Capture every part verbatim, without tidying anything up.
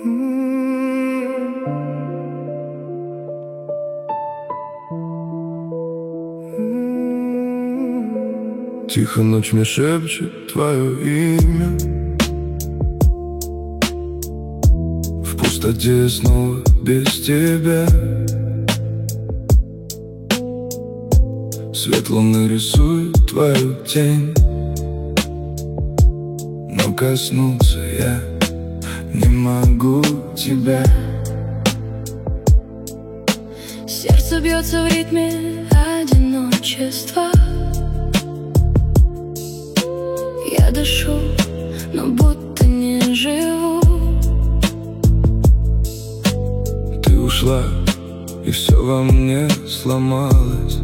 Тихо ночь мне шепчет твое имя. В пустоте снова без тебя. Свет луны рисует твою тень, но коснуться я не могу тебя. Сердце бьется в ритме одиночества. Я дышу, но будто не живу. Ты ушла, и все во мне сломалось,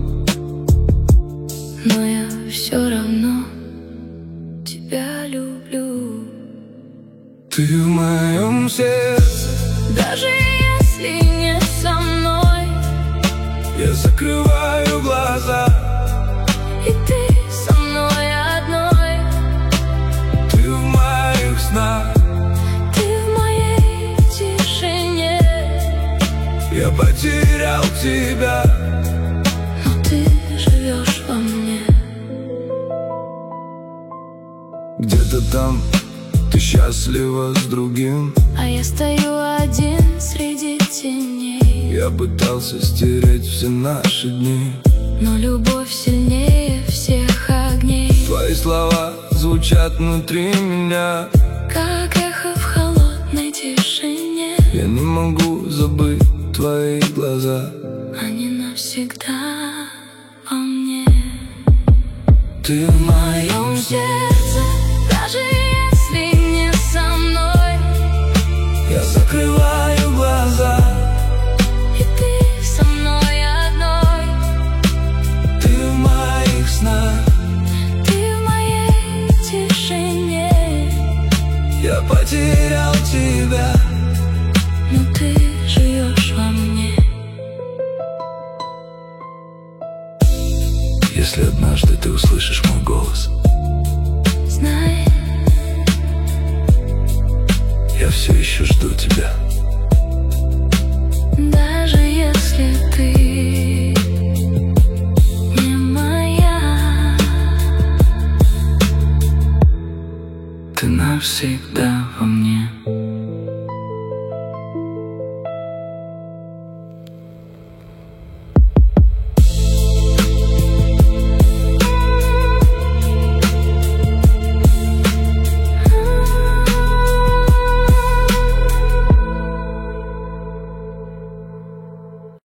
но я все равно тебя люблю. ты в моем сердце. Даже если не со мной, Я закрываю глаза, и ты со мной одной. ты в моих снах, Ты в моей тишине. я потерял тебя, Но ты живешь во мне. где-то там ты счастлива с другим. А я стою один среди теней. Я пытался стереть все наши дни, Но любовь сильнее всех огней. твои слова звучат внутри меня. Как эхо в холодной тишине. Я не могу забыть твои глаза, Они навсегда во мне. ты в В моем сердце, даже если не со мной, Я закрываю глаза, и ты со мной одной. ты в моих снах, Ты в моей тишине. я потерял тебя, Но ты живешь во мне. если однажды ты услышишь мой голос, Знай, я все еще жду тебя. даже если ты не моя, Ты навсегда во мне.